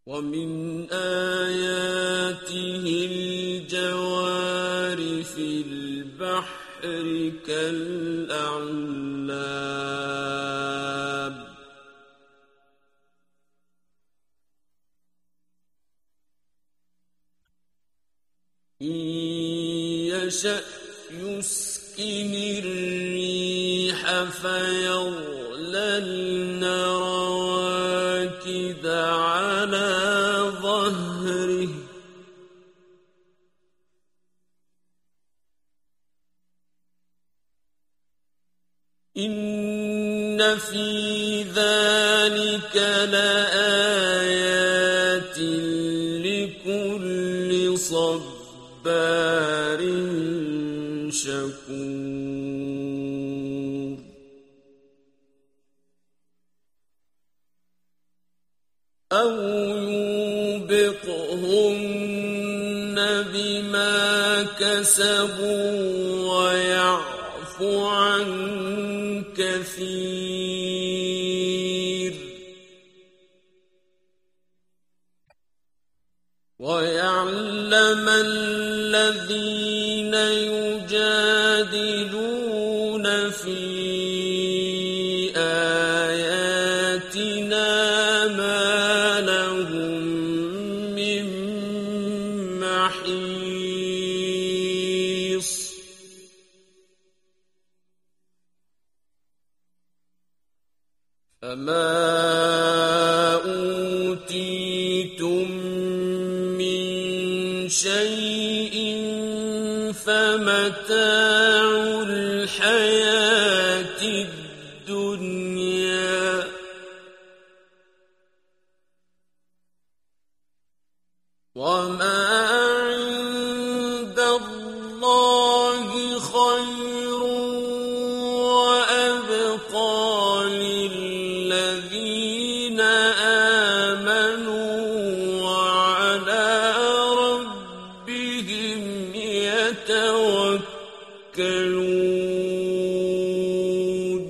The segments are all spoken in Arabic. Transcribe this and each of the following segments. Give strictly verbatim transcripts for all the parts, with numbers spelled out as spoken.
ومن آياته الجوار في البحر كالأعلام إن يشأ يسكن الريح فيظللن رواكد على ظهره إن في ذلك لآيات لكل صبار شكور أو يوبقهن بما كسبوا ويعفو عن كثير ويعلم الذين يجادلون في آياتنا ما لهم من محيص فما أوتيتم من شيء فمتاع الحياة الدنيا وما عند الله خير وأبقى للذين آمنوا وعلى ربهم يتوكلون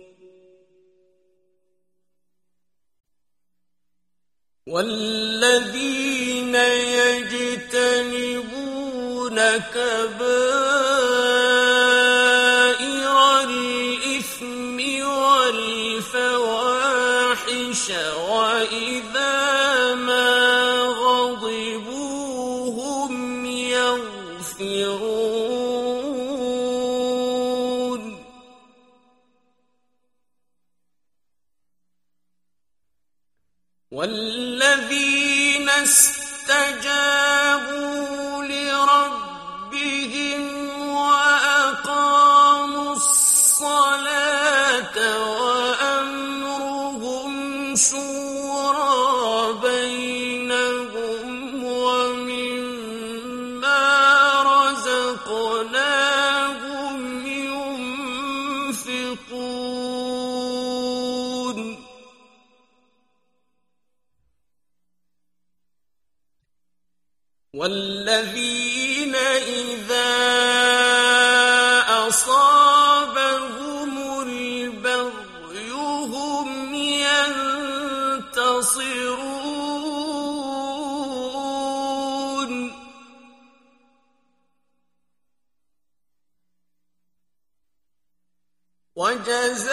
والذين يجتنبون كبائر الإثم والفواحش وإذا ما غضبوا هم يغفرون والذين استجابوا لربهم وأقاموا الصلاة وأمرهم شورى بينهم ومما رزقناهم ينفقون والذين إذا أصابهم البغي هم ينتصرون وجزاهم